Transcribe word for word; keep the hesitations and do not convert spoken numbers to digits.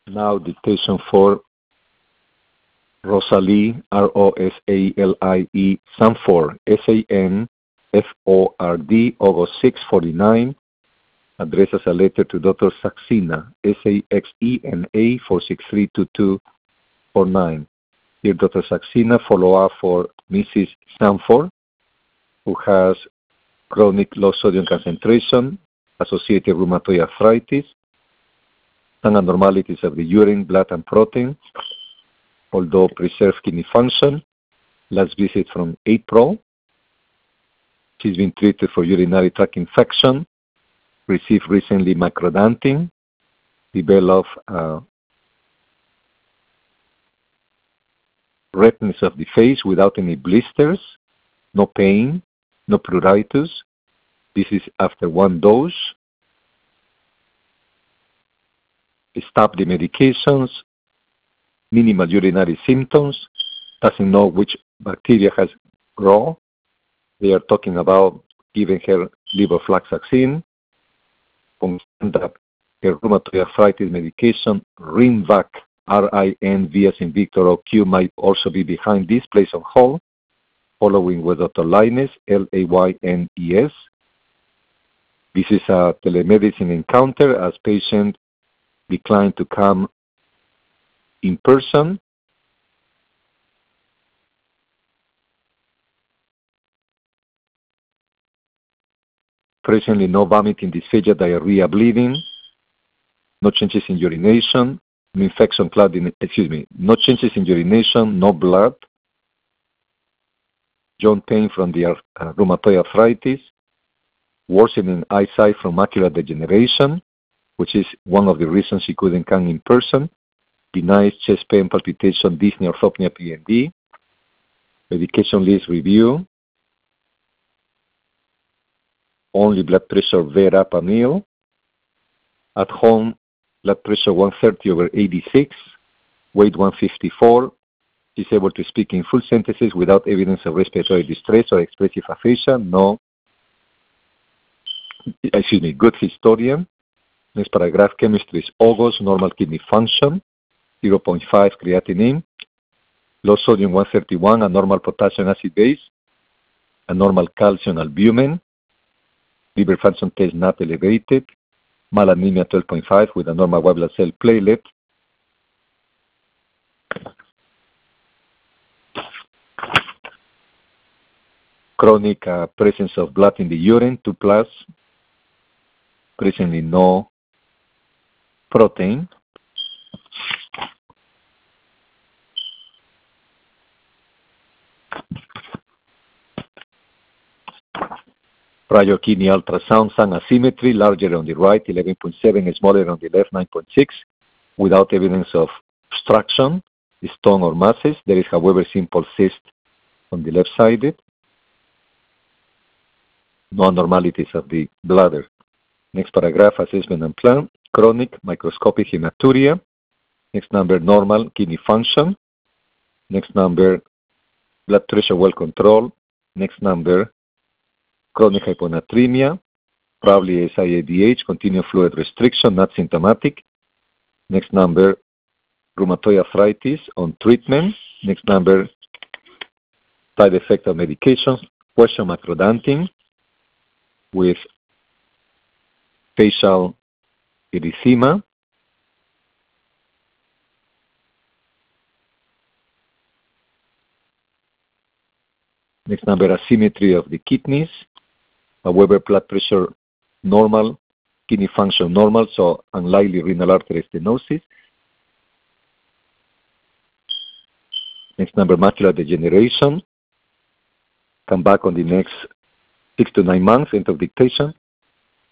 Now dictation for Rosalie, R O S A L I E, Sanford, S A N F O R D, August sixth, forty-nine. Addresses a letter to Doctor Saxena, S A X E N A, four six three two two four nine. Dear Doctor Saxena, follow-up for Missus Sanford, who has chronic low sodium concentration, associated rheumatoid arthritis, some abnormalities of the urine, blood, and protein, although preserved kidney function. Last visit from April. She's been treated for urinary tract infection, received recently microdonting, developed uh, redness of the face without any blisters, no pain, no pruritus. This is after one dose. Stop the medications, minimal urinary symptoms, doesn't know which bacteria has grown. They are talking about giving her levofloxacin, confirmed that her rheumatoid arthritis medication, Rinvac, R I N V as in Victor O Q, might also be behind this, place on hold, following with Doctor Lainez, L A Y N E S. This is a telemedicine encounter as patient declined to come in person. Presently, no vomiting, dysphagia, diarrhea, bleeding, no changes in urination, no infection, clotting, excuse me, no changes in urination, no blood, joint pain from the uh, rheumatoid arthritis, worsening eyesight from macular degeneration, which is one of the reasons she couldn't come in person, denies chest pain, palpitation, dyspnea, orthopnea, P N D, medication list review, only blood pressure verapamil, at home blood pressure one thirty over eighty-six, weight one fifty-four. She's able to speak in full sentences without evidence of respiratory distress or expressive aphasia. No, excuse me, good historian. Next paragraph, chemistry is August, normal kidney function, zero point five creatinine, low sodium one thirty-one, a normal potassium acid base, a normal calcium albumin, liver function test not elevated, malanemia twelve point five with a normal white blood cell platelet. Chronic uh, presence of blood in the urine, two plus. Presently no protein. Prior kidney ultrasound, sun asymmetry, larger on the right, eleven point seven, smaller on the left, nine point six, without evidence of obstruction, stone or masses. There is, however, simple cyst on the left side. No abnormalities of the bladder. Next paragraph, assessment and plan. Chronic microscopic hematuria. Next number, normal kidney function. Next number, blood pressure well controlled. Next number, chronic hyponatremia, probably S I A D H, continuous fluid restriction, not symptomatic. Next number, rheumatoid arthritis on treatment. Next number, side effect of medications. Question macrodonting with facial erythema. Next number, asymmetry of the kidneys. However, blood pressure normal, kidney function normal, so unlikely renal artery stenosis. Next number, macular degeneration. Come back on the next six to nine months, end of dictation.